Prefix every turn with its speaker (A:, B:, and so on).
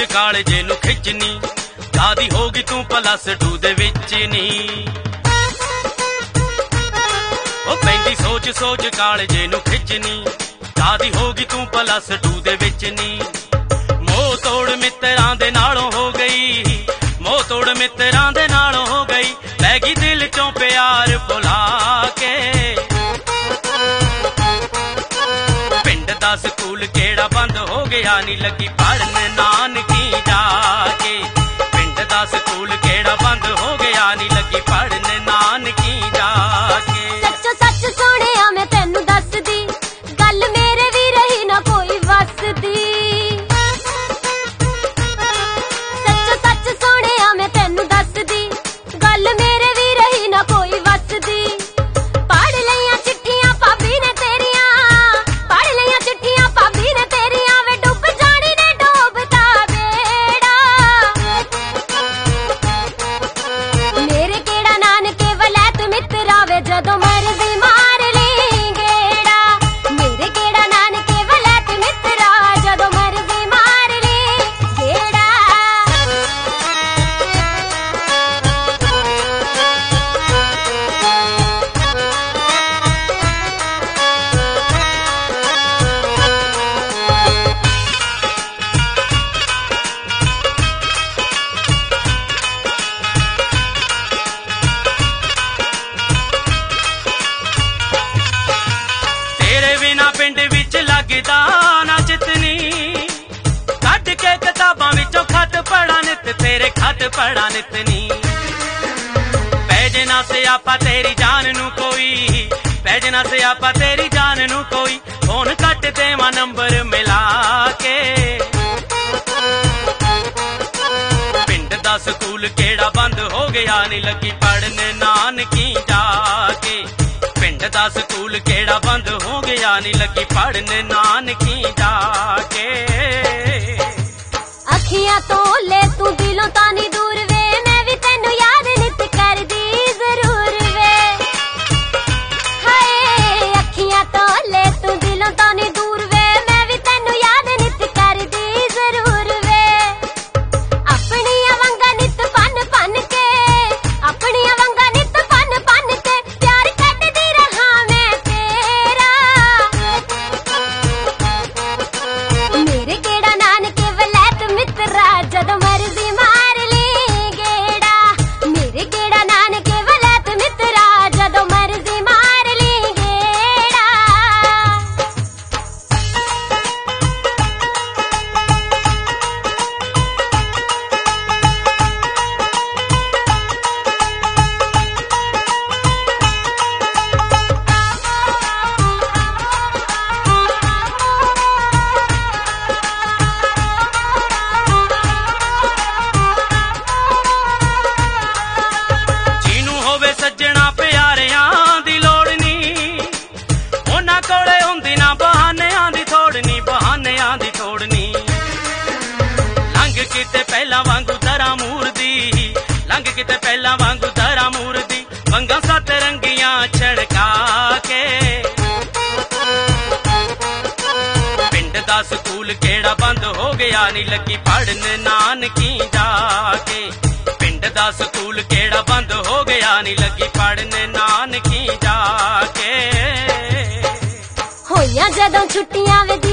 A: कालजे नू खिचनी, दादी होगी तू +2 दे विच नी। ओ पैंदी सोच सोच कालजे नू खिचनी, दादी होगी तू +2 दे विच नी। मोह तोड़ मित्रां दे नालों हो गई, मोह तोड़ मित्रां दे नालों हो गई, लै गई दिल चों प्यार भुला के। पिंड दा स्कूल केड़ा बंद हो गया, नी लगी पढ़न नानकी जाके। पिंड दा स्कूल केड़ा बंद हो गया, नी लगी पढ़न नानकी जाके।
B: सच्चो सच सोहणिया मैं तैनू दसदी, गल मेरे भी रही ना कोई वसदी। सच्चो सच सोहणिया मैं तैनू दसदी, गल मेरे भी रही ना कोई वसदी। पढ़ लईयां चिट्ठियां भाभी ने तेरियां, पढ़ लईयां चिट्ठियां भाभी ने तेरियां, वे डुब जानी ने डोबदा बेड़ा। मेरे केड़ा नानके वलैत मित्रा वे जदों मर्जी मार ली गेड़ा। मेरे केड़ा नानके वलैत मित्रा जदों मर्जी मार ली गेड़ा।
A: तेरे बिना पिंड विच लगदा ना चितनी, कट के किताबां विचों खत पढ़ा नित, तेरे खत पढ़ा नित नी। पैजे ना सियापा तेरी जान नू कोई, पैजे ना सियापा तेरी जान नू कोई, फोन कट देवां नंबर मिला के। पिंड दा स्कूल केड़ा बंद हो गया, नी लगी पढ़न नानकी जाके। पिंड दा स्कूल केड़ा बंद हो गया, नी लगी पढ़न नानकी जाके।
B: अखियां तो ले तू दिलों तानी दूर वे, मैं भी तैनू याद नित करदी जरूर वे। हाय अखियां तो ले तू दिलों तानी दूर वे, मैं भी तैनू याद नित करदी जरूर वे। अपनियां वंगा नित पन पन के, अपनियां वंगा नित पन पन के, प्यार कटदी रहा मैं तेरा। मेरे केड़ा नानके वलैत मित्रा जदों मर्जी मार ली गेड़ा। मेरे केड़ा नानके वलैत मित्रा जदों मर्जी मार ली गेड़ा।
A: ਜਿਹਨੂੰ ਹੋਵੇ ਸੱਜਣਾ ਪਿਆਰਿਆਂ ਦੀ ਲੋੜ ਨੀ, ਉਹਨਾਂ ਕੋਲੇ ਹੁੰਦੀ ਨਾ ਬਹਾਨਿਆਂ ਦੀ ਥੋੜ ਨੀ, ਬਹਾਨਿਆਂ ਦੀ ਥੋੜ ਨੀ। ਲੰਘ ਕਿਤੇ ਪਹਿਲਾਂ ਵਾਂਗੂ ਦਰਾਂ ਮੂਰਦੀ, ਲੰਘ ਕਿਤੇ ਪਹਿਲਾਂ ਵਾਂਗੂ ਦਰਾਂ ਮੂਰਦੀ, ਵੰਗਾਂ 7 ਰੰਗੀਆਂ ਛੜਕਾ ਕੇ। ਪਿੰਡ ਦਾ ਸਕੂਲ ਕਿਹੜਾ ਬੰਦ ਹੋ ਗਿਆ, ਨੀ ਲੱਗੀ ਪੜਨ ਨਾਨਕੀ ਜਾਕੇ। ਪਿੰਡ ਦਾ ਸਕੂਲ ਕਿਹੜਾ ਬੰਦ ਹੋ ਗਿਆ, ਨੀ ਲੱਗੀ ਪੜਨ ਨਾਨਕੀ ਜਾਕੇ।
B: ਹੋਈਆਂ ਜਦੋਂ ਛੁੱਟੀਆਂ ਵੇ